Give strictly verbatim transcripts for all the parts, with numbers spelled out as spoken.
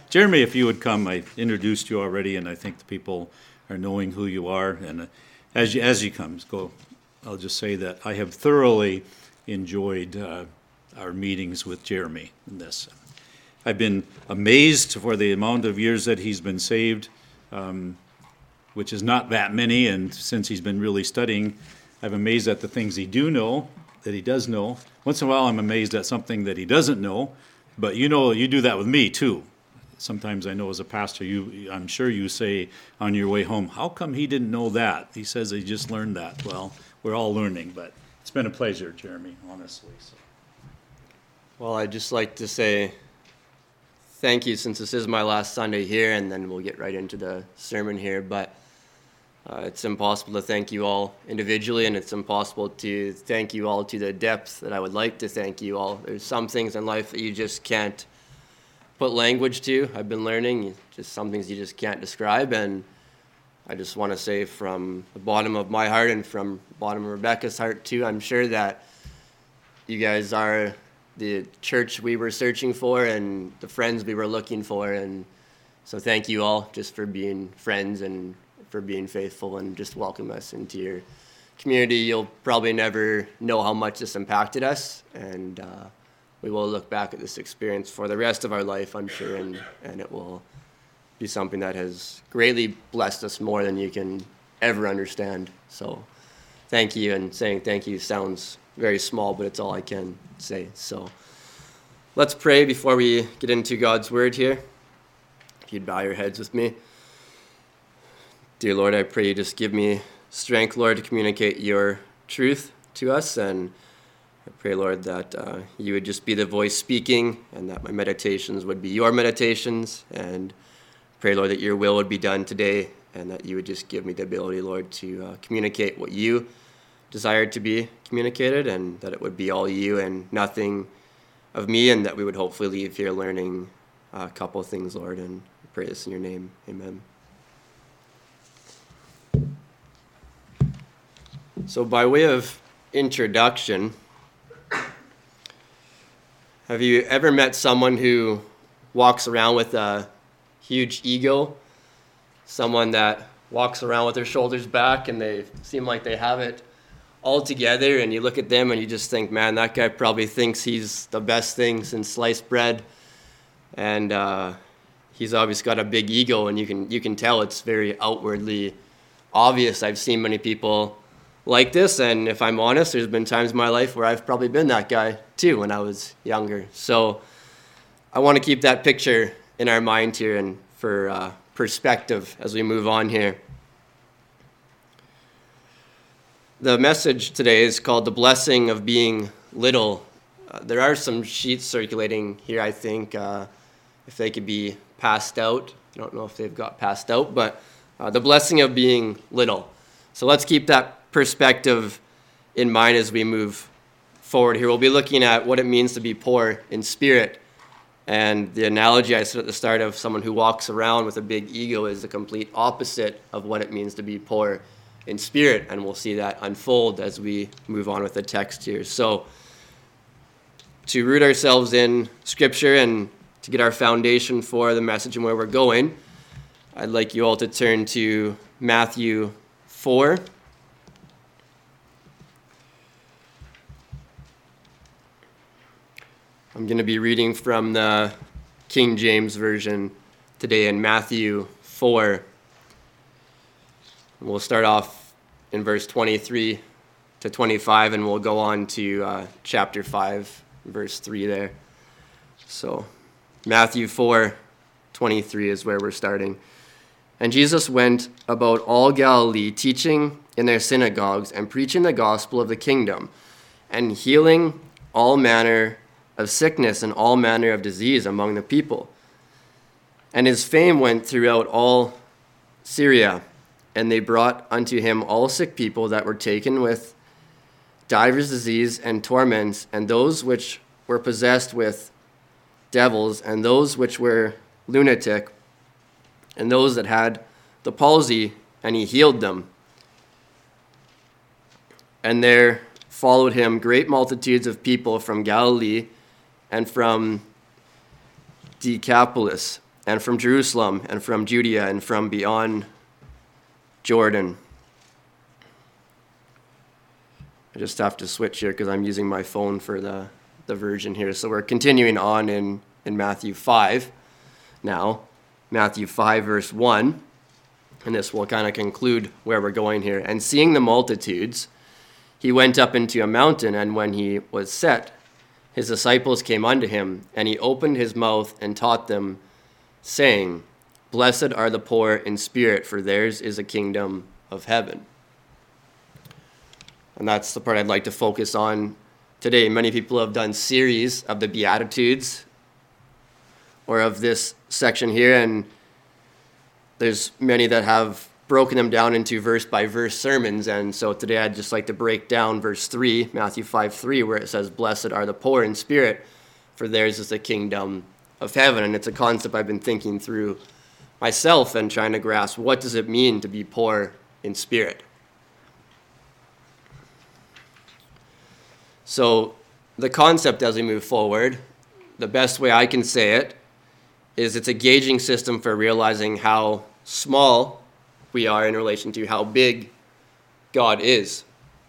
Jeremy, if you would come, I introduced you already, and I think the people are knowing who you are. And uh, as you, as you come, go, I'll just say that I have thoroughly enjoyed uh, our meetings with Jeremy in this. I've been amazed for the amount of years that he's been saved, um, which is not that many, and since he's been really studying, I'm amazed at the things he do know, that he does know. Once in a while, I'm amazed at something that he doesn't know, but you know, you do that with me too. Sometimes I know as a pastor, you, I'm sure you say on your way home, how come he didn't know that? He says he just learned that. Well, we're all learning, but it's been a pleasure, Jeremy, honestly. So. Well, I'd just like to say thank you, since this is my last Sunday here, and then we'll get right into the sermon here. But uh, it's impossible to thank you all individually, and it's impossible to thank you all to the depth that I would like to thank you all. There's some things in life that you just can't put language to. I've been learning just some things you just can't describe, and I just want to say from the bottom of my heart and from the bottom of Rebecca's heart too, I'm sure that you guys are the church we were searching for and the friends we were looking for, and so thank you all just for being friends and for being faithful and just welcome us into your community. You'll probably never know how much this impacted us, and uh, we will look back at this experience for the rest of our life, I'm sure, and, and it will be something that has greatly blessed us more than you can ever understand. So thank you, and saying thank you sounds very small, but it's all I can say. So let's pray before we get into God's word here. If you'd bow your heads with me. Dear Lord, I pray you just give me strength, Lord, to communicate your truth to us, and I pray, Lord, that uh, you would just be the voice speaking, and that my meditations would be your meditations, and pray, Lord, that your will would be done today, and that you would just give me the ability, Lord, to uh, communicate what you desired to be communicated, and that it would be all you and nothing of me, and that we would hopefully leave here learning a couple of things, Lord, and I pray this in your name. Amen. So by way of introduction, have you ever met someone who walks around with a huge ego? Someone that walks around with their shoulders back and they seem like they have it all together, and you look at them and you just think, man, that guy probably thinks he's the best thing since sliced bread, and uh, he's obviously got a big ego, and you can you can tell it's very outwardly obvious. I've seen many people like this, and if I'm honest, there's been times in my life where I've probably been that guy too when I was younger. So I want to keep that picture in our mind here and for uh, perspective as we move on here. The message today is called The Blessing of Being Little. Uh, there are some sheets circulating here, I think, uh, if they could be passed out. I don't know if they've got passed out, but uh, the blessing of being little. So let's keep that perspective in mind as we move forward here. We'll be looking at what it means to be poor in spirit. And the analogy I said at the start of someone who walks around with a big ego is the complete opposite of what it means to be poor in spirit. And we'll see that unfold as we move on with the text here. So to root ourselves in Scripture and to get our foundation for the message and where we're going, I'd like you all to turn to Matthew four. I'm going to be reading from the King James Version today in Matthew four. We'll start off in verse twenty-three to twenty-five, and we'll go on to uh, chapter five, verse three there. So Matthew four twenty-three is where we're starting. And Jesus went about all Galilee, teaching in their synagogues and preaching the gospel of the kingdom, and healing all manner of sickness and all manner of disease among the people. And his fame went throughout all Syria, and they brought unto him all sick people that were taken with divers disease and torments, and those which were possessed with devils, and those which were lunatic, and those that had the palsy, and he healed them. And there followed him great multitudes of people from Galilee and from Decapolis, and from Jerusalem, and from Judea, and from beyond Jordan. I just have to switch here because I'm using my phone for the, the version here. So we're continuing on in, in Matthew five now. Matthew five, verse one. And this will kind of conclude where we're going here. And seeing the multitudes, he went up into a mountain, and when he was set, his disciples came unto him, and he opened his mouth and taught them, saying, Blessed are the poor in spirit, for theirs is the kingdom of heaven. And that's the part I'd like to focus on today. Many people have done series of the Beatitudes or of this section here, and there's many that have broken them down into verse by verse sermons. And so today I'd just like to break down verse three, Matthew five three, where it says, Blessed are the poor in spirit, for theirs is the kingdom of heaven. And it's a concept I've been thinking through myself and trying to grasp, what does it mean to be poor in spirit? So the concept as we move forward, the best way I can say it is it's a gauging system for realizing how small we are in relation to how big God is.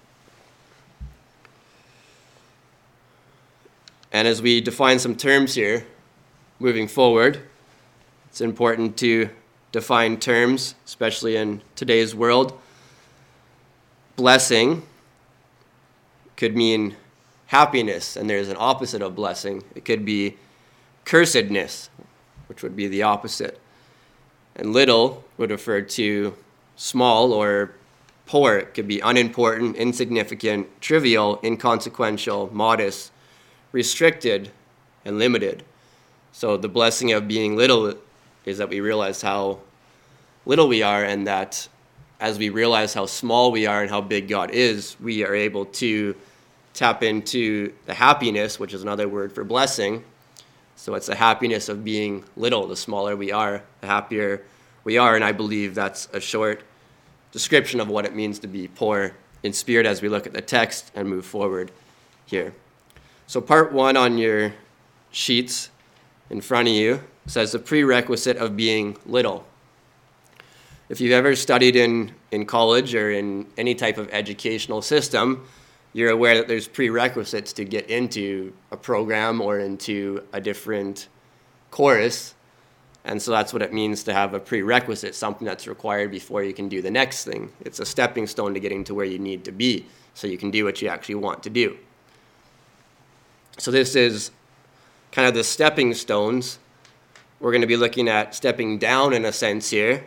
And as we define some terms here, moving forward, it's important to define terms, especially in today's world. Blessing could mean happiness, and there's an opposite of blessing. It could be cursedness, which would be the opposite. And little would refer to small or poor. It could be unimportant, insignificant, trivial, inconsequential, modest, restricted, and limited. So the blessing of being little is that we realize how little we are, and that as we realize how small we are and how big God is, we are able to tap into the happiness, which is another word for blessing. So it's the happiness of being little. The smaller we are, the happier we are. And I believe that's a short description of what it means to be poor in spirit as we look at the text and move forward here. So part one on your sheets in front of you says the prerequisite of being little. If you've ever studied in, in college or in any type of educational system, you're aware that there's prerequisites to get into a program or into a different course. And so that's what it means to have a prerequisite, something that's required before you can do the next thing. It's a stepping stone to getting to where you need to be so you can do what you actually want to do. So this is kind of the stepping stones. We're going to be looking at stepping down in a sense here.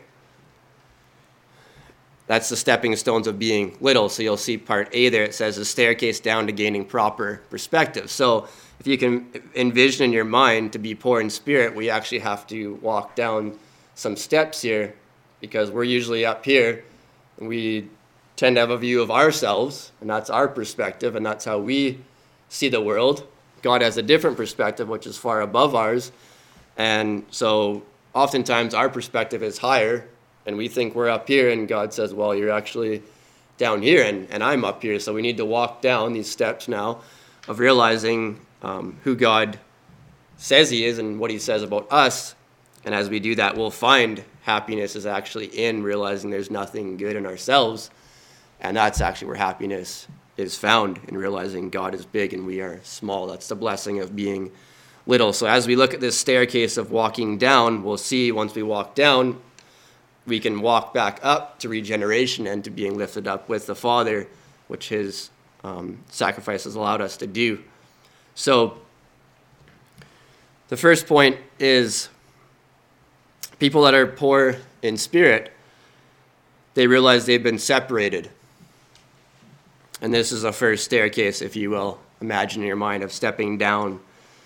That's the stepping stones of being little. So you'll see part A there, it says the staircase down to gaining proper perspective. So if you can envision in your mind to be poor in spirit, we actually have to walk down some steps here, because we're usually up here and we tend to have a view of ourselves, and that's our perspective, and that's how we see the world. God has a different perspective, which is far above ours. And so oftentimes our perspective is higher, and we think we're up here, and God says, well, you're actually down here, and, and I'm up here. So we need to walk down these steps now of realizing um, who God says he is and what he says about us. And as we do that, we'll find happiness is actually in realizing there's nothing good in ourselves. And that's actually where happiness is found, in realizing God is big and we are small. That's the blessing of being little. So as we look at this staircase of walking down, we'll see once we walk down, we can walk back up to regeneration and to being lifted up with the Father, which his um, sacrifice has allowed us to do. So the first point is people that are poor in spirit, they realize they've been separated. And this is the first staircase, if you will, imagine in your mind, of stepping down.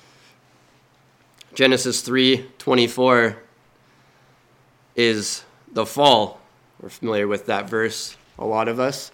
Genesis three twenty-four is the fall. We're familiar with that verse, a lot of us.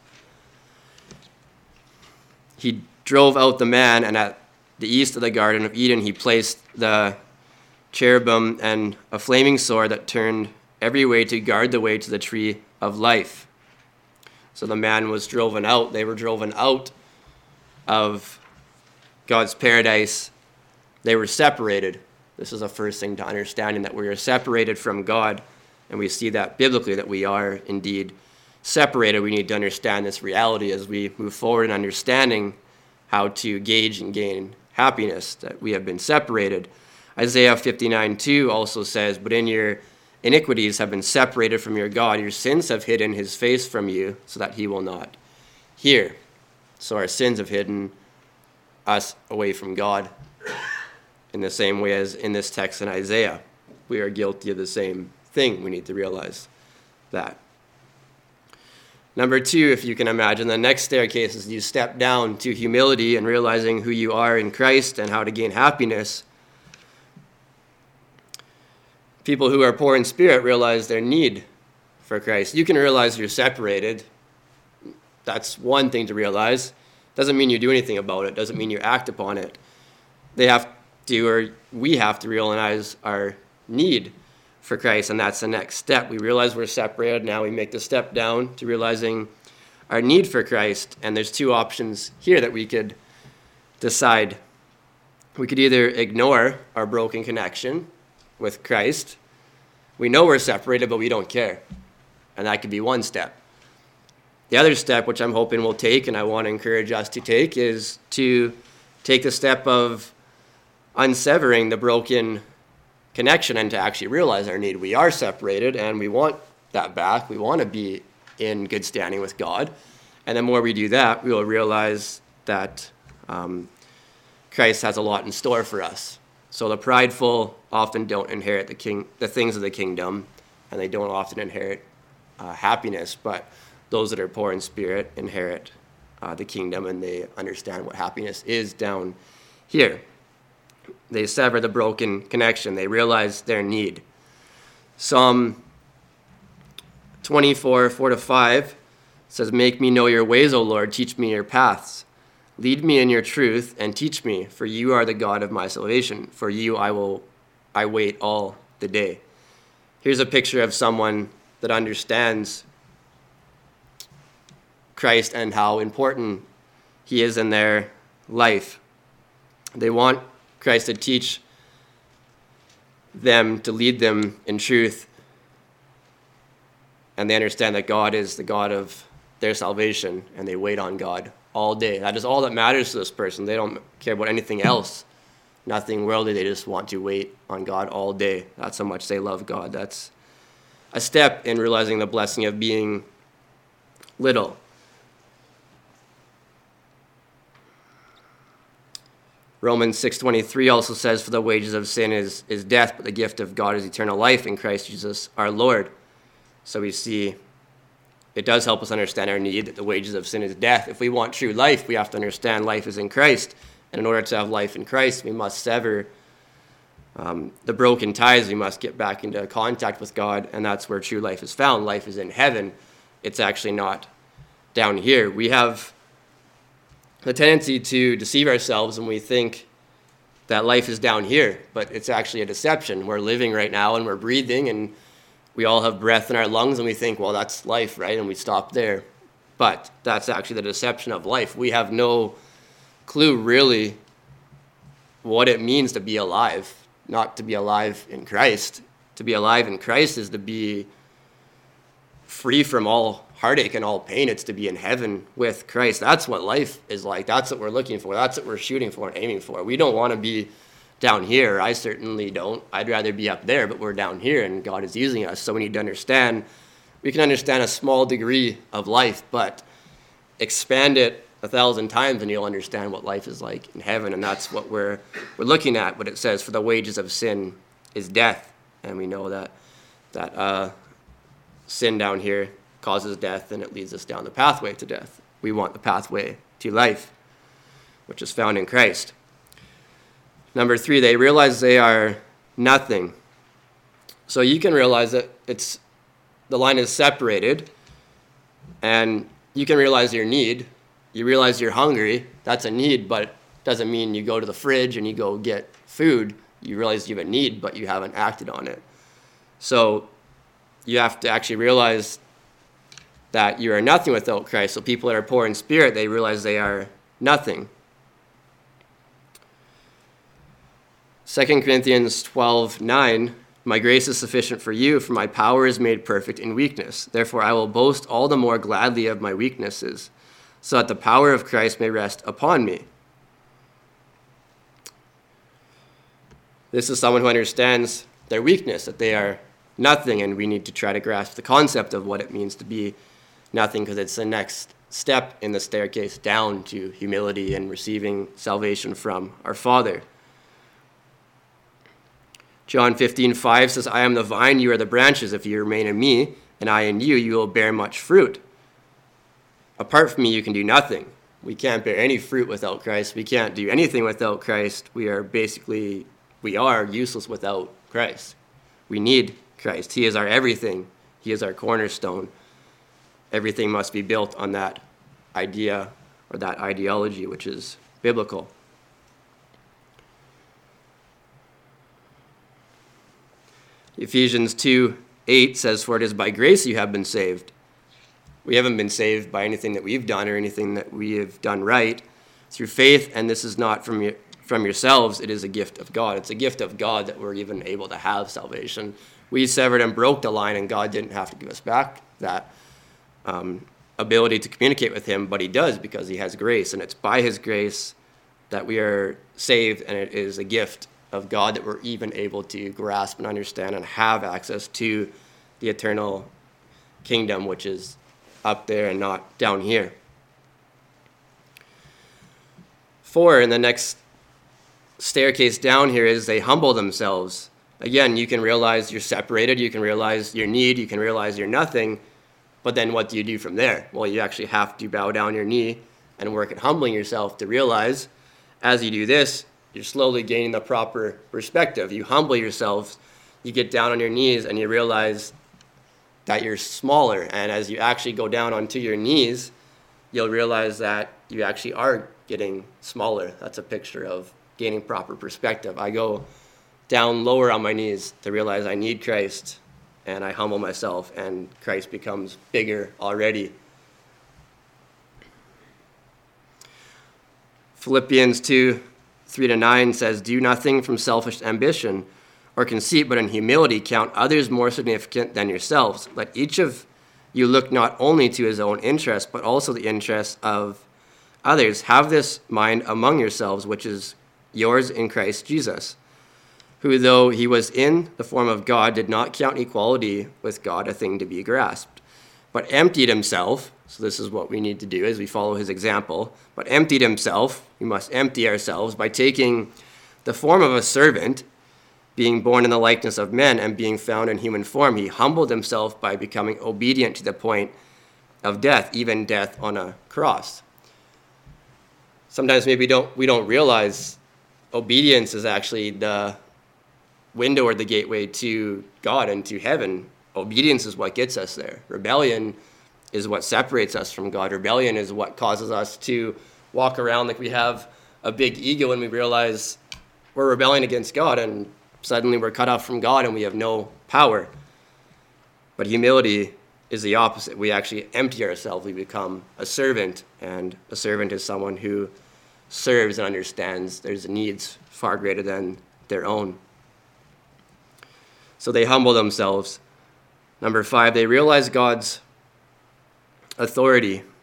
He drove out the man, and at the east of the Garden of Eden, he placed the cherubim and a flaming sword that turned every way to guard the way to the tree of life. So the man was driven out. They were driven out of God's paradise. They were separated. This is the first thing to understanding, that we are separated from God, and we see that biblically, that we are indeed separated. We need to understand this reality as we move forward in understanding how to gauge and gain happiness, that we have been separated. Isaiah fifty-nine two also says, "But in your iniquities have been separated from your God. Your sins have hidden his face from you so that he will not hear." So our sins have hidden us away from God in the same way as in this text in Isaiah. We are guilty of the same thing. We need to realize that. Number two, if you can imagine, the next staircase is you step down to humility and realizing who you are in Christ and how to gain happiness. People who are poor in spirit realize their need for Christ. You can realize you're separated. That's one thing to realize. Doesn't mean you do anything about it. Doesn't mean you act upon it. They have to, or we have to realize our need for Christ, and that's the next step. We realize we're separated. Now we make the step down to realizing our need for Christ, and there's two options here that we could decide. We could either ignore our broken connection with Christ. We know we're separated, but we don't care, and that could be one step. The other step, which I'm hoping we'll take, and I want to encourage us to take, is to take the step of unsevering the broken connection and to actually realize our need. We are separated, and we want that back. We want to be in good standing with God. And the more we do that, we will realize that um, Christ has a lot in store for us. So the prideful often don't inherit the king, the things of the kingdom, and they don't often inherit uh, happiness, but those that are poor in spirit inherit uh, the kingdom, and they understand what happiness is down here. They sever the broken connection. They realize their need. Psalm twenty-four, four to five says, "Make me know your ways, O Lord. Teach me your paths. Lead me in your truth and teach me, for you are the God of my salvation. For you I will, I wait all the day." Here's a picture of someone that understands Christ and how important he is in their life. They want Christ to teach them, to lead them in truth, and they understand that God is the God of their salvation, and they wait on God all day. That is all that matters to this person. They don't care about anything else, nothing worldly. They just want to wait on God all day. That's how much they love God. That's a step in realizing the blessing of being little. Romans six twenty-three also says, "For the wages of sin is, is death, but the gift of God is eternal life in Christ Jesus our Lord." So we see it does help us understand our need, that the wages of sin is death. If we want true life, we have to understand life is in Christ. And in order to have life in Christ, we must sever um, the broken ties. We must get back into contact with God, and that's where true life is found. Life is in heaven. It's actually not down here. We have the tendency to deceive ourselves when we think that life is down here, but it's actually a deception. We're living right now and we're breathing and we all have breath in our lungs and we think, well, that's life, right? And we stop there. But that's actually the deception of life. We have no clue really what it means to be alive, not to be alive in Christ. To be alive in Christ is to be free from all heartache and all pain. It's to be in heaven with Christ. That's what life is like. That's what we're looking for. That's what we're shooting for and aiming for. We don't want to be down here. I certainly don't. I'd rather be up there, but we're down here and God is using us. So we need to understand, we can understand a small degree of life, but expand it a thousand times and you'll understand what life is like in heaven. And that's what we're we're looking at. What it says, for the wages of sin is death. And we know that that uh, sin down here causes death, and it leads us down the pathway to death. We want the pathway to life, which is found in Christ. Number three, they realize they are nothing. So you can realize that it's the line is separated, and you can realize your need. You realize you're hungry. That's a need, but it doesn't mean you go to the fridge and you go get food. You realize you have a need, but you haven't acted on it. So you have to actually realize that you are nothing without Christ. So people that are poor in spirit, they realize they are nothing. Second Corinthians twelve nine, my grace is sufficient for you, for my power is made perfect in weakness. Therefore I will boast all the more gladly of my weaknesses, so that the power of Christ may rest upon me. This is someone who understands their weakness, that they are nothing, and we need to try to grasp the concept of what it means to be nothing, because it's the next step in the staircase down to humility and receiving salvation from our Father. John fifteen five says, I am the vine, you are the branches. If you remain in me, and I in you, you will bear much fruit. Apart from me, you can do nothing. We can't bear any fruit without Christ. We can't do anything without Christ. We are basically, we are useless without Christ. We need Christ. He is our everything. He is our cornerstone. Everything must be built on that idea or that ideology, which is biblical. Ephesians two eight says, for it is by grace you have been saved. We haven't been saved by anything that we've done or anything that we have done right. Through faith, and this is not from your, from yourselves, it is a gift of God. It's a gift of God that we're even able to have salvation. We severed and broke the line, and God didn't have to give us back that um, ability to communicate with him, but he does because he has grace, and it's by his grace that we are saved, and it is a gift of God that we're even able to grasp and understand and have access to the eternal kingdom, which is up there and not down here. Four, in the next staircase down here, is they humble themselves. Again, you can realize you're separated, you can realize your need, you can realize you're nothing, but then what do you do from there? Well, you actually have to bow down your knee and work at humbling yourself to realize, as you do this, you're slowly gaining the proper perspective. You humble yourselves, you get down on your knees, and you realize that you're smaller. And as you actually go down onto your knees, you'll realize that you actually are getting smaller. That's a picture of gaining proper perspective. I go down lower on my knees to realize I need Christ, and I humble myself, and Christ becomes bigger already. Philippians two three to nine says, do nothing from selfish ambition or conceit, but in humility count others more significant than yourselves. Let each of you look not only to his own interest, but also the interests of others. Have this mind among yourselves, which is yours in Christ Jesus, who, though he was in the form of God, did not count equality with God a thing to be grasped, but emptied himself. So this is what we need to do as we follow his example. But emptied himself, we must empty ourselves by taking the form of a servant, being born in the likeness of men and being found in human form. He humbled himself by becoming obedient to the point of death, even death on a cross. Sometimes maybe we don't, we don't realize obedience is actually the window or the gateway to God and to heaven. Obedience is what gets us there. Rebellion is what separates us from God. Rebellion is what causes us to walk around like we have a big ego and we realize we're rebelling against God, and suddenly we're cut off from God and we have no power. But humility is the opposite. We actually empty ourselves. We become a servant, and a servant is someone who serves and understands there's needs far greater than their own. So they humble themselves. Number five, they realize God's authority.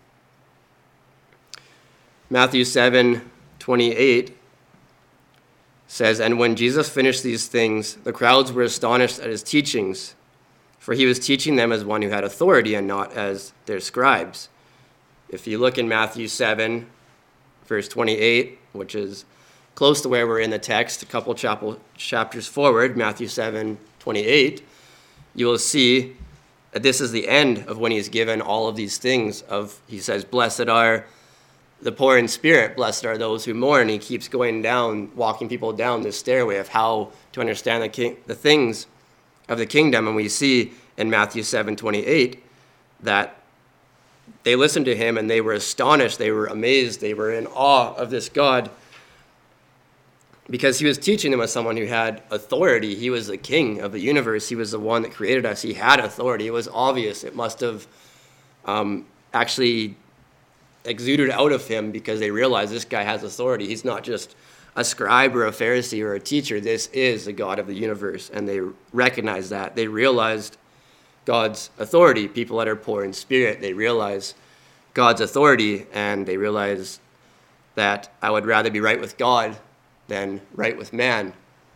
Matthew seven twenty-eight says, and when Jesus finished these things, the crowds were astonished at his teachings, for he was teaching them as one who had authority and not as their scribes. If you look in Matthew seven, verse twenty-eight, which is close to where we're in the text, a couple chapters forward, Matthew seven twenty-eight, you will see that this is the end of when he's given all of these things. Of he says, blessed are the poor in spirit, blessed are those who mourn. He keeps going down, walking people down this stairway of how to understand the king, the things of the kingdom. And we see in Matthew seven twenty-eight that they listened to him and they were astonished, they were amazed, they were in awe of this God, because he was teaching them as someone who had authority. He was the king of the universe. He was the one that created us. He had authority. It was obvious. It must have um, actually exuded out of him, because they realized this guy has authority. He's not just a scribe or a Pharisee or a teacher. This is the God of the universe, and they recognized that. They realized God's authority. People that are poor in spirit, they realize God's authority, and they realize that I would rather be right with God than right with man.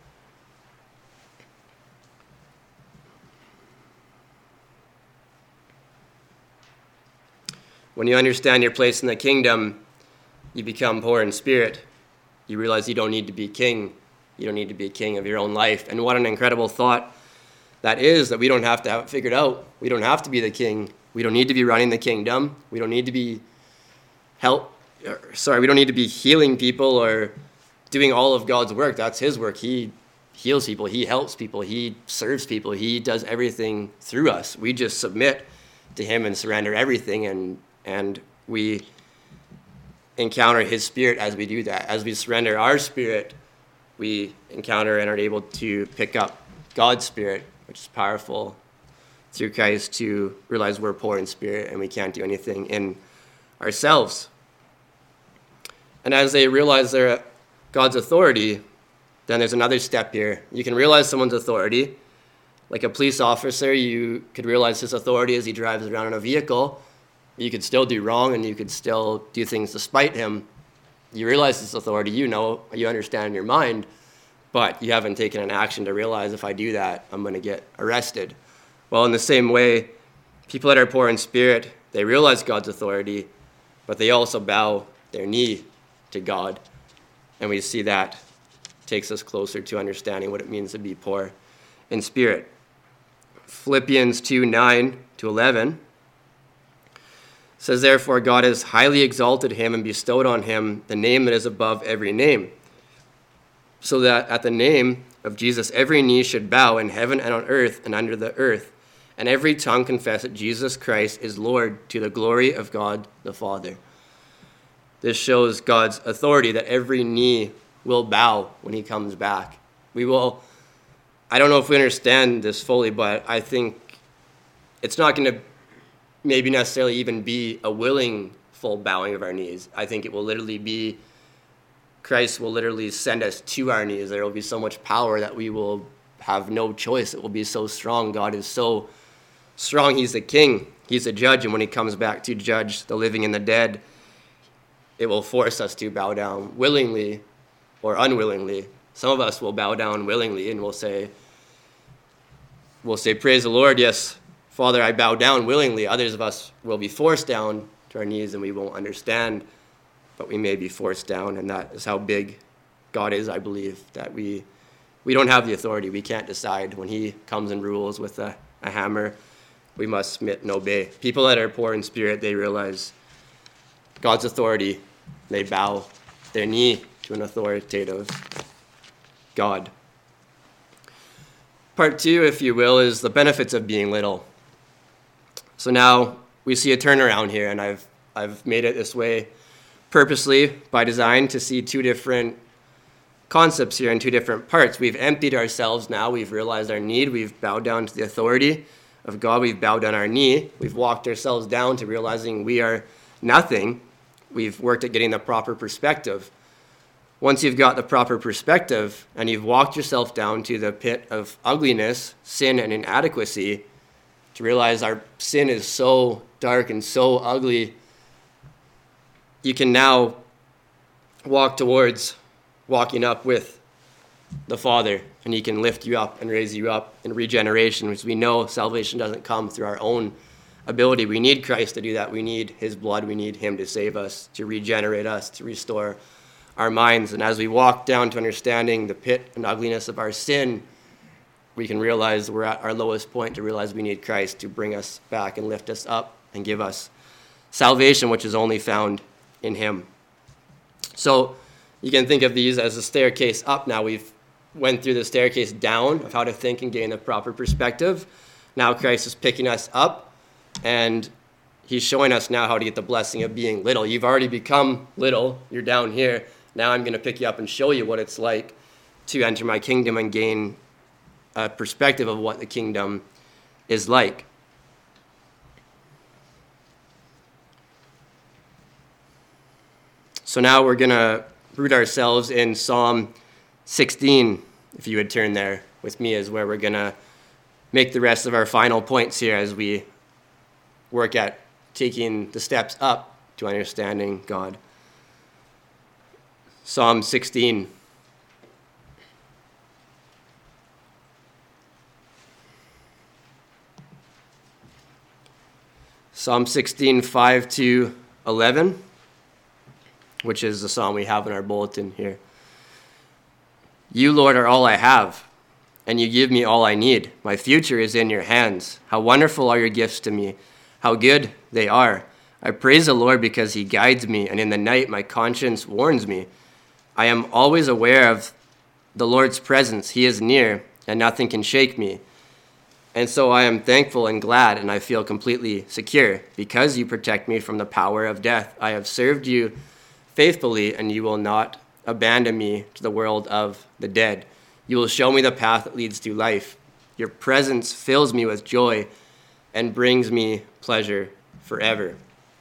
When you understand your place in the kingdom, you become poor in spirit. You realize you don't need to be king. You don't need to be king of your own life. And what an incredible thought that is, that we don't have to have it figured out. We don't have to be the king. We don't need to be running the kingdom. We don't need to be help. Or, sorry, we don't need to be healing people or doing all of God's work. That's his work. He heals people. He helps people. He serves people. He does everything through us. We just submit to him and surrender everything, and and we encounter his spirit as we do that. As we surrender our spirit, we encounter and are able to pick up God's spirit, which is powerful through Christ, to realize we're poor in spirit and we can't do anything in ourselves. And as they realize their God's authority, then there's another step here. You can realize someone's authority. Like a police officer, you could realize his authority as he drives around in a vehicle. You could still do wrong, and you could still do things to spite him. You realize this authority, you know, you understand in your mind, but you haven't taken an action to realize, if I do that, I'm going to get arrested. Well, in the same way, people that are poor in spirit, they realize God's authority, but they also bow their knee to God. And we see that takes us closer to understanding what it means to be poor in spirit. Philippians two, nine to eleven says, therefore God has highly exalted him and bestowed on him the name that is above every name, so that at the name of Jesus every knee should bow in heaven and on earth and under the earth, and every tongue confess that Jesus Christ is Lord, to the glory of God the Father. This shows God's authority, that every knee will bow when he comes back. We will, I don't know if we understand this fully, but I think it's not going to maybe necessarily even be a willing full bowing of our knees. I think it will literally be, Christ will literally send us to our knees. There will be so much power that we will have no choice. It will be so strong. God is so strong. He's the king. He's the judge. And when he comes back to judge the living and the dead, it will force us to bow down willingly or unwillingly. Some of us will bow down willingly and we'll say, we'll say, praise the Lord. Yes, Father, I bow down willingly. Others of us will be forced down to our knees and we won't understand, but we may be forced down. And that is how big God is, I believe, that we we don't have the authority. We can't decide. When he comes and rules with a, a hammer, we must submit and obey. People that are poor in spirit, they realize God's authority. They bow their knee to an authoritative God. Part two, if you will, is the benefits of being little. So now we see a turnaround here, and I've I've made it this way purposely by design to see two different concepts here in two different parts. We've emptied ourselves now. We've realized our need. We've bowed down to the authority of God. We've bowed down our knee. We've walked ourselves down to realizing we are nothing. We've worked at getting the proper perspective. Once you've got the proper perspective and you've walked yourself down to the pit of ugliness, sin, and inadequacy, to realize our sin is so dark and so ugly, you can now walk towards walking up with the Father, and he can lift you up and raise you up in regeneration, which we know salvation doesn't come through our own ability. We need Christ to do that. We need his blood. We need him to save us, to regenerate us, to restore our minds. And as we walk down to understanding the pit and ugliness of our sin, we can realize we're at our lowest point, to realize we need Christ to bring us back and lift us up and give us salvation, which is only found in him. So you can think of these as a staircase up. Now we've went through the staircase down of how to think and gain the proper perspective. Now Christ is picking us up, and he's showing us now how to get the blessing of being little. You've already become little. You're down here. Now I'm going to pick you up and show you what it's like to enter my kingdom and gain a perspective of what the kingdom is like. So now we're going to root ourselves in Psalm sixteen. If you would turn there with me, is where we're going to make the rest of our final points here as we work at taking the steps up to understanding God. Psalm sixteen. Psalm sixteen, five to eleven, which is the psalm we have in our bulletin here. You, Lord, are all I have, and you give me all I need. My future is in your hands. How wonderful are your gifts to me. How good they are. I praise the Lord because he guides me, and in the night my conscience warns me. I am always aware of the Lord's presence. He is near, and nothing can shake me. And so I am thankful and glad, and I feel completely secure. Because you protect me from the power of death, I have served you faithfully, and you will not abandon me to the world of the dead. You will show me the path that leads to life. Your presence fills me with joy and brings me pleasure forever.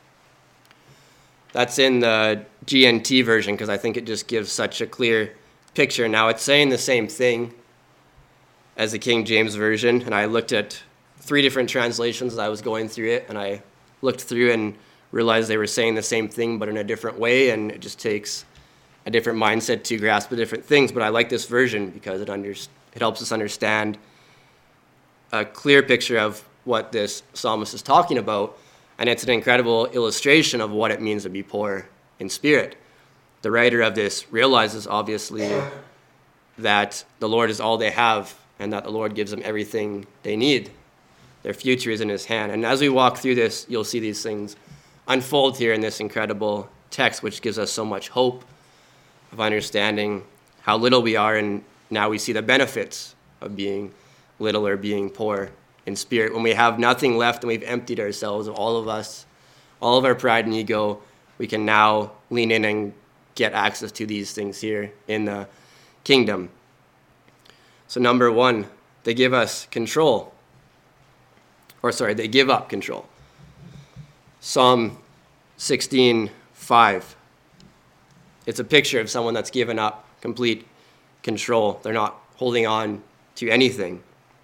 That's in the G N T version because I think it just gives such a clear picture. Now, it's saying the same thing as the King James Version, and I looked at three different translations as I was going through it, and I looked through and realized they were saying the same thing but in a different way, and it just takes a different mindset to grasp the different things. But I like this version because it under, it helps us understand a clear picture of what this psalmist is talking about, and it's an incredible illustration of what it means to be poor in spirit. The writer of this realizes, obviously, that the Lord is all they have, and that the Lord gives them everything they need. Their future is in his hand. And as we walk through this, you'll see these things unfold here in this incredible text, which gives us so much hope of understanding how little we are, and now we see the benefits of being little or being poor in spirit. When we have nothing left and we've emptied ourselves of all of us, all of our pride and ego, we can now lean in and get access to these things here in the kingdom. So number one, they give us control. Or sorry, they give up control. Psalm sixteen, five. It's a picture of someone that's given up complete control. They're not holding on to anything.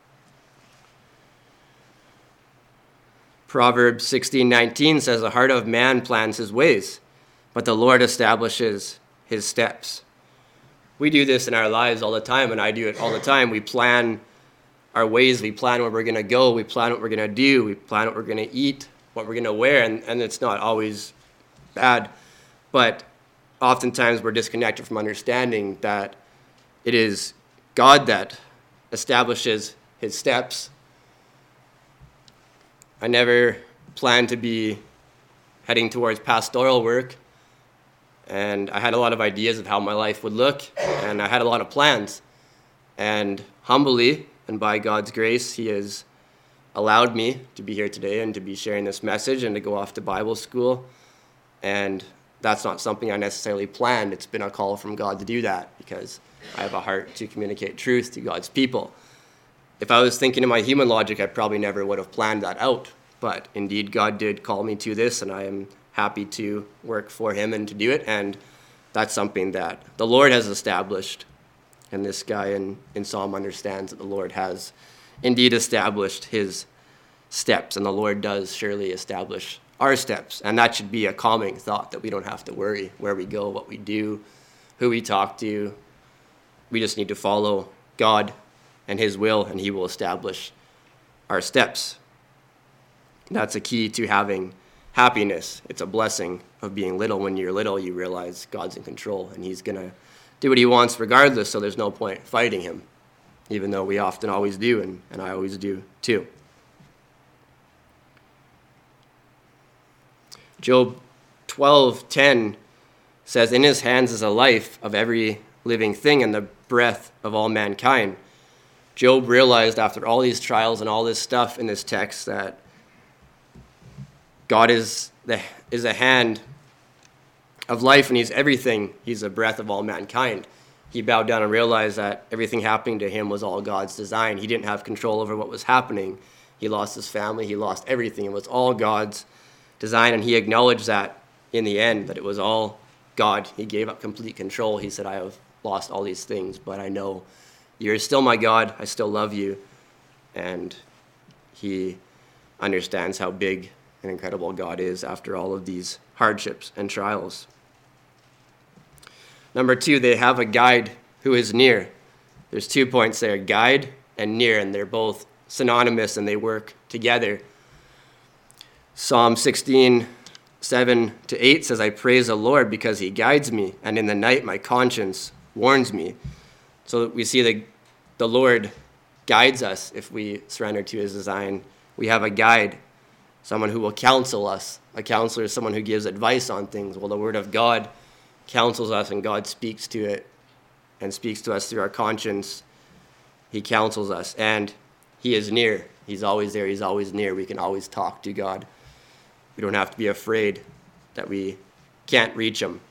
Proverbs sixteen, nineteen says, the heart of man plans his ways, but the Lord establishes his steps. We do this in our lives all the time, and I do it all the time. We plan our ways. We plan where we're going to go. We plan what we're going to do. We plan what we're going to eat, what we're going to wear, and, and it's not always bad. But oftentimes we're disconnected from understanding that it is God that establishes his steps. I never planned to be heading towards pastoral work, and I had a lot of ideas of how my life would look, and I had a lot of plans. And humbly, and by God's grace, he has allowed me to be here today and to be sharing this message and to go off to Bible school. And that's not something I necessarily planned. It's been a call from God to do that because I have a heart to communicate truth to God's people. If I was thinking in my human logic, I probably never would have planned that out. But indeed, God did call me to this, and I am happy to work for him and to do it. And that's something that the Lord has established. And this guy in, in Psalm understands that the Lord has indeed established his steps, and the Lord does surely establish our steps. And that should be a calming thought, that we don't have to worry where we go, what we do, who we talk to. We just need to follow God and his will, and he will establish our steps. That's a key to having happiness. It's a blessing of being little. When you're little, you realize God's in control, and he's going to do what he wants regardless, so there's no point fighting him, even though we often always do, and, and I always do too. Job twelve ten says, in his hands is a life of every living thing and the breath of all mankind. Job realized after all these trials and all this stuff in this text that God is the is a hand of life, and he's everything. He's the breath of all mankind. He bowed down and realized that everything happening to him was all God's design. He didn't have control over what was happening. He lost his family. He lost everything. It was all God's design, and he acknowledged that in the end, that it was all God. He gave up complete control. He said, I have lost all these things, but I know you're still my God. I still love you. And he understands how big and incredible God is after all of these hardships and trials. Number two, they have a guide who is near. There's two points there, guide and near, and they're both synonymous and they work together. Psalm sixteen, seven to eight says, I praise the Lord because he guides me, and in the night my conscience warns me. So we see the, the Lord guides us if we surrender to his design. We have a guide, someone who will counsel us. A counselor is someone who gives advice on things. Well, the word of God counsels us, and God speaks to it and speaks to us through our conscience. He counsels us, and he is near. He's always there. He's always near. We can always talk to God. We don't have to be afraid that we can't reach him.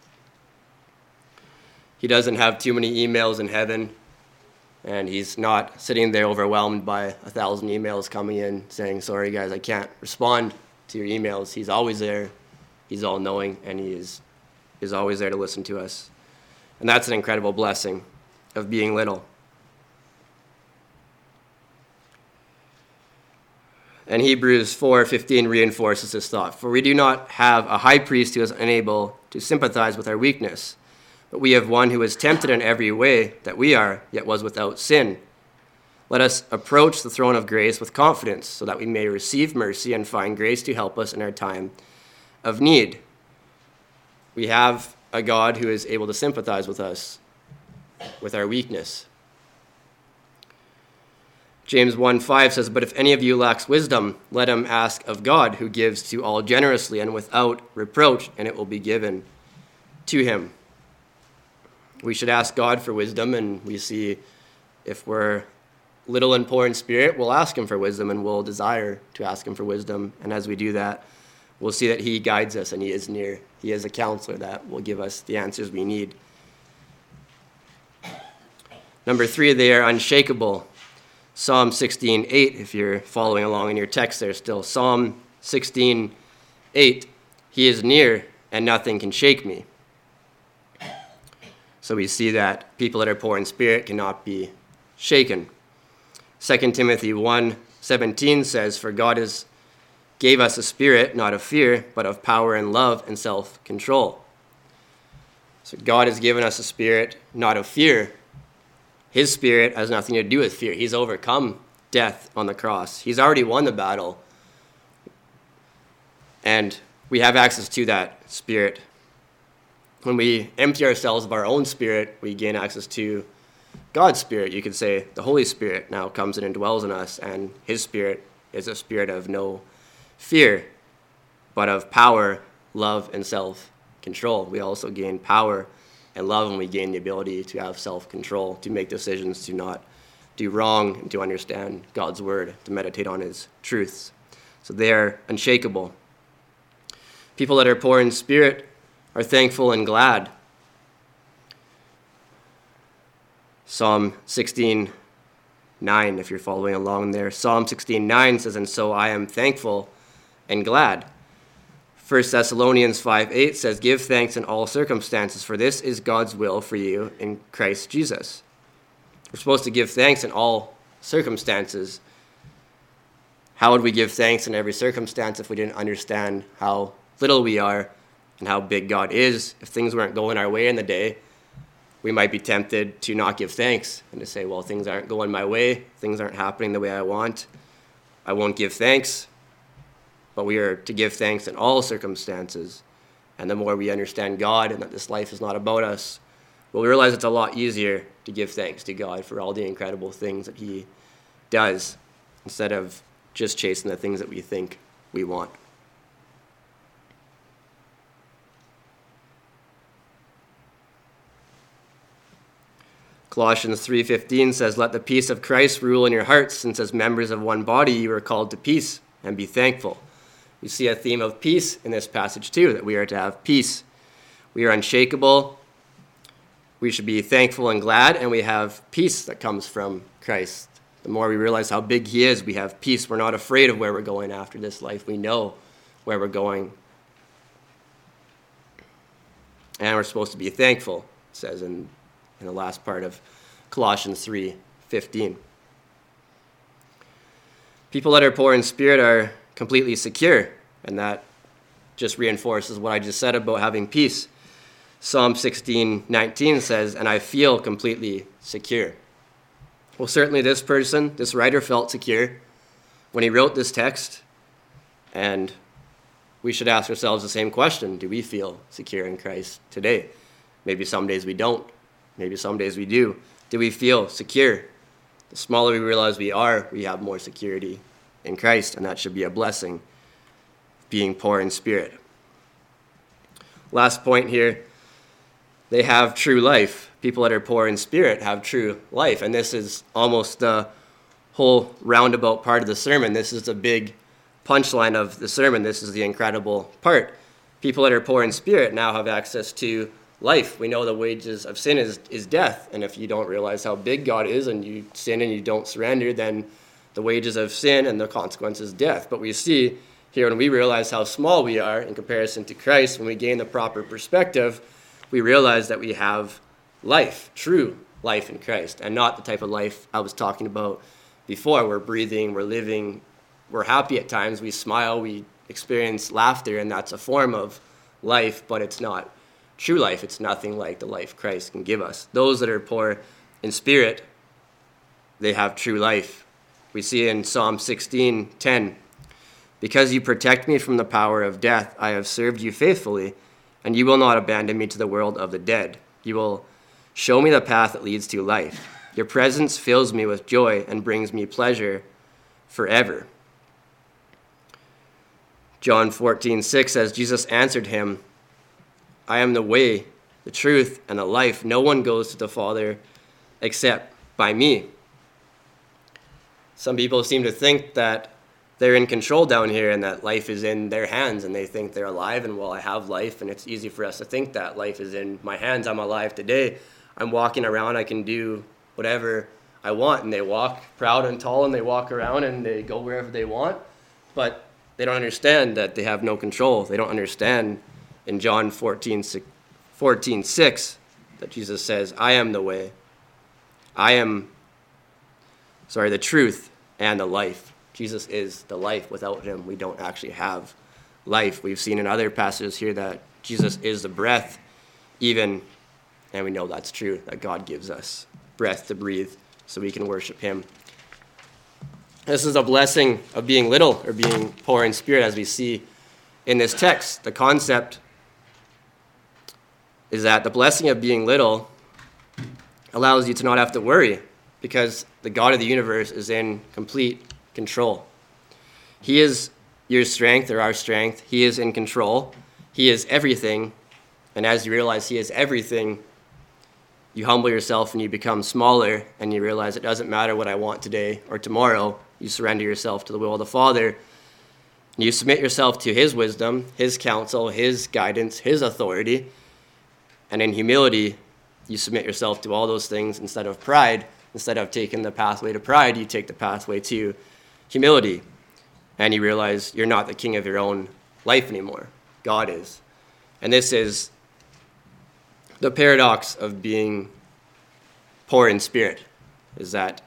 He doesn't have too many emails in heaven, and he's not sitting there overwhelmed by a thousand emails coming in saying, sorry guys, I can't respond to your emails. He's always there. He's all-knowing, and he is, is always there to listen to us. And that's an incredible blessing of being little. And Hebrews four fifteen reinforces this thought. For we do not have a high priest who is unable to sympathize with our weakness, but we have one who is tempted in every way that we are, yet was without sin. Let us approach the throne of grace with confidence, so that we may receive mercy and find grace to help us in our time of need. We have a God who is able to sympathize with us, with our weakness. James one five says, but if any of you lacks wisdom, let him ask of God, who gives to all generously and without reproach, and it will be given to him. We should ask God for wisdom, and we see if we're little and poor in spirit, we'll ask him for wisdom, and we'll desire to ask him for wisdom. And as we do that, we'll see that he guides us, and he is near. He is a counselor that will give us the answers we need. Number three, they are unshakable. Psalm sixteen eight, if you're following along in your text there still. Psalm sixteen eight, he is near and nothing can shake me. So we see that people that are poor in spirit cannot be shaken. Second Timothy one seventeen says, for God has gave us a spirit, not of fear, but of power and love and self-control. So God has given us a spirit, not of fear. His spirit has nothing to do with fear. He's overcome death on the cross. He's already won the battle. And we have access to that spirit. When we empty ourselves of our own spirit, we gain access to God's spirit. You could say the Holy Spirit now comes in and dwells in us, and his spirit is a spirit of no fear, but of power, love, and self-control. We also gain power and love, and we gain the ability to have self-control, to make decisions, to not do wrong, and to understand God's word, to meditate on his truths. So they are unshakable. People that are poor in spirit are thankful and glad. Psalm sixteen nine, if you're following along there. Psalm sixteen nine says, and so I am thankful and glad. First Thessalonians five eight says, give thanks in all circumstances, for this is God's will for you in Christ Jesus. We're supposed to give thanks in all circumstances. How would we give thanks in every circumstance if we didn't understand how little we are and how big God is? If things weren't going our way in the day, we might be tempted to not give thanks and to say, well, things aren't going my way. Things aren't happening the way I want. I won't give thanks. But we are to give thanks in all circumstances. And the more we understand God and that this life is not about us, we'll realize it's a lot easier to give thanks to God for all the incredible things that he does, instead of just chasing the things that we think we want. Colossians three fifteen says, let the peace of Christ rule in your hearts, since as members of one body you are called to peace, and be thankful. We see a theme of peace in this passage too, that we are to have peace. We are unshakable. We should be thankful and glad, and we have peace that comes from Christ. The more we realize how big he is, we have peace. We're not afraid of where we're going after this life. We know where we're going. And we're supposed to be thankful, it says in, in the last part of Colossians three fifteen. People that are poor in spirit are completely secure, and that just reinforces what I just said about having peace. Psalm sixteen nineteen says, "And I feel completely secure." Well, certainly this person, this writer, felt secure when he wrote this text, and we should ask ourselves the same question. Do we feel secure in Christ today? Maybe some days we don't. Maybe some days we do. Do we feel secure? The smaller we realize we are, we have more security in Christ, and that should be a blessing, being poor in spirit. Last point here, they have true life. People that are poor in spirit have true life, and this is almost the whole roundabout part of the sermon. This is the big punchline of the sermon. This is the incredible part. People that are poor in spirit now have access to life. We know the wages of sin is, is death, and if you don't realize how big God is and you sin and you don't surrender, then the wages of sin and the consequence is death. But we see here when we realize how small we are in comparison to Christ, when we gain the proper perspective, we realize that we have life, true life in Christ, and not the type of life I was talking about before. We're breathing, we're living, we're happy at times, we smile, we experience laughter, and that's a form of life, but it's not true life. It's nothing like the life Christ can give us. Those that are poor in spirit, they have true life. We see in Psalm sixteen ten, "Because you protect me from the power of death, I have served you faithfully, and you will not abandon me to the world of the dead. You will show me the path that leads to life. Your presence fills me with joy and brings me pleasure forever." John fourteen six says, Jesus answered him, "I am the way, the truth, and the life. No one goes to the Father except by me." Some people seem to think that they're in control down here and that life is in their hands, and they think they're alive, and well, I have life, and it's easy for us to think that life is in my hands. I'm alive today. I'm walking around. I can do whatever I want, and they walk proud and tall, and they walk around, and they go wherever they want, but they don't understand that they have no control. They don't understand in John fourteen six that Jesus says, "I am the way. I am, sorry, the truth and the life." Jesus is the life. Without him, we don't actually have life. We've seen in other passages here that Jesus is the breath, even, and we know that's true, that God gives us breath to breathe so we can worship him. This is a blessing of being little or being poor in spirit, as we see in this text. The concept is that the blessing of being little allows you to not have to worry, because the God of the universe is in complete control. He is your strength or our strength. He is in control. He is everything. And as you realize he is everything, you humble yourself and you become smaller, and you realize it doesn't matter what I want today or tomorrow. You surrender yourself to the will of the Father. You submit yourself to his wisdom, his counsel, his guidance, his authority. And in humility, you submit yourself to all those things instead of pride. Instead of taking the pathway to pride, you take the pathway to humility. And you realize you're not the king of your own life anymore. God is. And this is the paradox of being poor in spirit, is that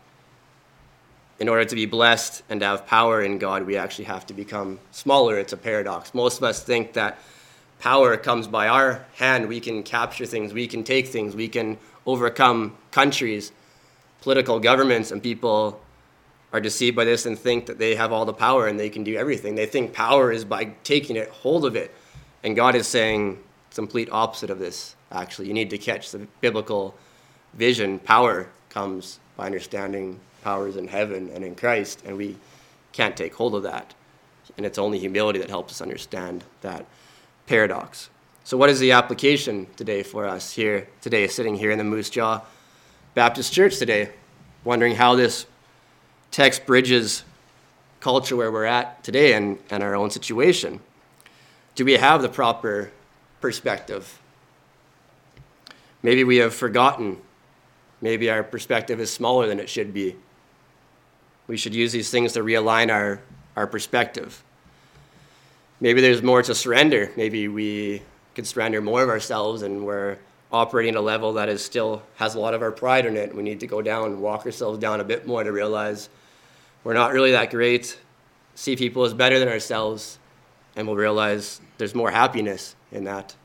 in order to be blessed and to have power in God, we actually have to become smaller. It's a paradox. Most of us think that power comes by our hand. We can capture things. We can take things. We can overcome countries, political governments, and people are deceived by this and think that they have all the power and they can do everything. They think power is by taking it, hold of it. And God is saying the complete opposite of this, actually. You need to catch the biblical vision. Power comes by understanding powers in heaven and in Christ, and we can't take hold of that. And it's only humility that helps us understand that paradox. So what is the application today for us here today, sitting here in the Moose Jaw Baptist Church today, wondering how this text bridges culture where we're at today and, and our own situation? Do we have the proper perspective? Maybe we have forgotten. Maybe our perspective is smaller than it should be. We should use these things to realign our, our perspective. Maybe there's more to surrender. Maybe we could surrender more of ourselves, and we're operating at a level that is still has a lot of our pride in it. We need to go down and walk ourselves down a bit more to realize we're not really that great, see people as better than ourselves, and we'll realize there's more happiness in that.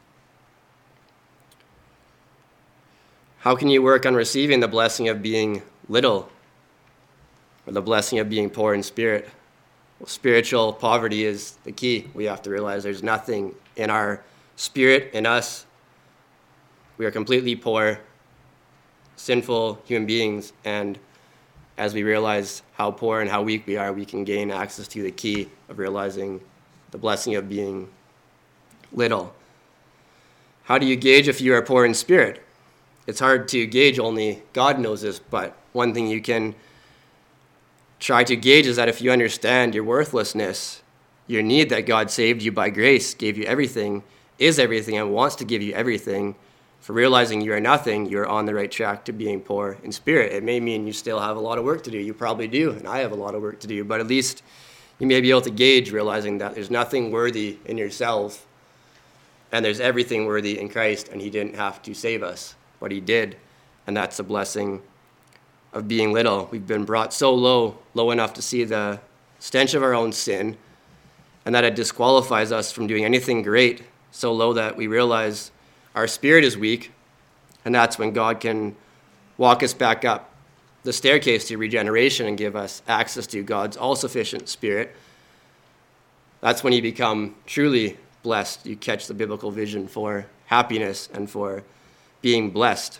How can you work on receiving the blessing of being little, or the blessing of being poor in spirit? Well, spiritual poverty is the key. We have to realize there's nothing in our spirit, in us. We are completely poor, sinful human beings, and as we realize how poor and how weak we are, we can gain access to the key of realizing the blessing of being little. How do you gauge if you are poor in spirit? It's hard to gauge, only God knows this, but one thing you can try to gauge is that if you understand your worthlessness, your need that God saved you by grace, gave you everything, is everything, and wants to give you everything, for realizing you are nothing, you're on the right track to being poor in spirit. It may mean you still have a lot of work to do. You probably do, and I have a lot of work to do, but at least you may be able to gauge realizing that there's nothing worthy in yourself, and there's everything worthy in Christ, and he didn't have to save us, but he did, and that's the blessing of being little. We've been brought so low, low enough to see the stench of our own sin, and that it disqualifies us from doing anything great, so low that we realize our spirit is weak, and that's when God can walk us back up the staircase to regeneration and give us access to God's all-sufficient spirit. That's when you become truly blessed. You catch the biblical vision for happiness and for being blessed.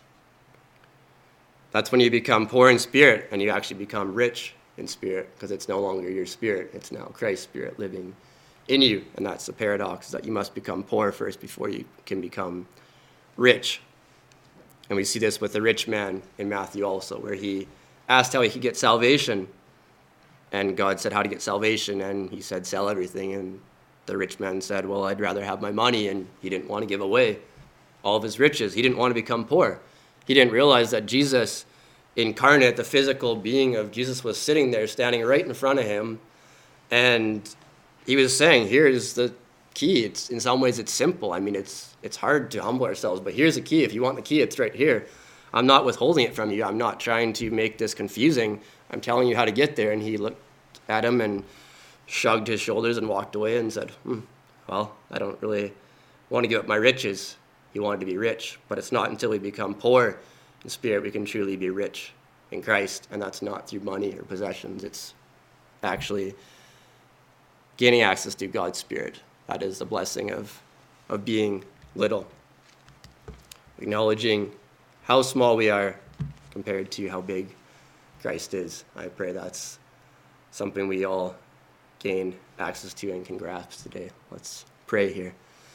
That's when you become poor in spirit and you actually become rich in spirit, because it's no longer your spirit, it's now Christ's spirit living in you. And that's the paradox, is that you must become poor first before you can become rich. And we see this with the rich man in Matthew also, where he asked how he could get salvation. And God said how to get salvation, and he said, sell everything. And the rich man said, well, I'd rather have my money. And he didn't want to give away all of his riches. He didn't want to become poor. He didn't realize that Jesus incarnate, the physical being of Jesus, was sitting there, standing right in front of him. And he was saying, here's the key. It's, in some ways, it's simple. I mean, it's it's hard to humble ourselves, but here's the key. If you want the key, it's right here. I'm not withholding it from you. I'm not trying to make this confusing. I'm telling you how to get there. And he looked at him and shrugged his shoulders and walked away and said, hmm, well, I don't really want to give up my riches. He wanted to be rich, but it's not until we become poor in spirit we can truly be rich in Christ, and that's not through money or possessions. It's actually gaining access to God's Spirit. That is the blessing of, of being little, acknowledging how small we are compared to how big Christ is. I pray that's something we all gain access to and can grasp today. Let's pray here.